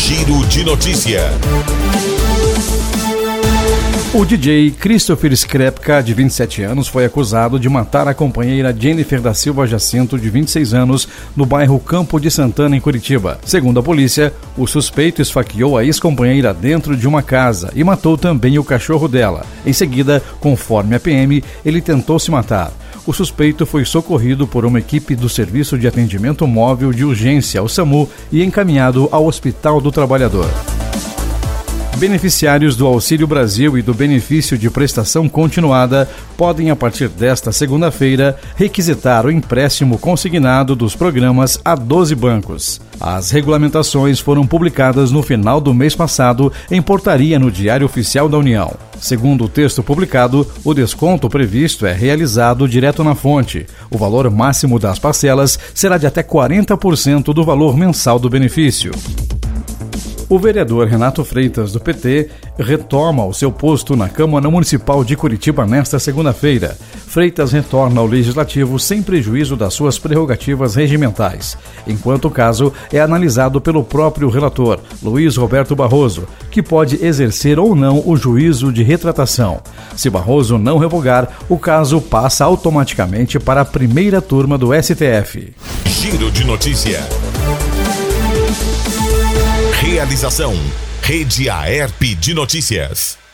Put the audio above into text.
Giro de Notícia. O DJ Christopher Skrepka, de 27 anos, foi acusado de matar a companheira Jennifer da Silva Jacinto, de 26 anos, no bairro Campo de Santana, em Curitiba. Segundo a polícia, o suspeito esfaqueou a ex-companheira dentro de uma casa e matou também o cachorro dela. Em seguida, conforme a PM, ele tentou se matar. O suspeito foi socorrido por uma equipe do Serviço de Atendimento Móvel de Urgência, o SAMU, e encaminhado ao Hospital do Trabalhador. Beneficiários do Auxílio Brasil e do Benefício de Prestação Continuada podem, a partir desta segunda-feira, requisitar o empréstimo consignado dos programas a 12 bancos. As regulamentações foram publicadas no final do mês passado em portaria no Diário Oficial da União. Segundo o texto publicado, o desconto previsto é realizado direto na fonte. O valor máximo das parcelas será de até 40% do valor mensal do benefício. O vereador Renato Freitas, do PT, retoma o seu posto na Câmara Municipal de Curitiba nesta segunda-feira. Freitas retorna ao Legislativo sem prejuízo das suas prerrogativas regimentais, enquanto o caso é analisado pelo próprio relator, Luiz Roberto Barroso, que pode exercer ou não o juízo de retratação. Se Barroso não revogar, o caso passa automaticamente para a primeira turma do STF. Giro de Notícia. Realização: Rede AERP de Notícias.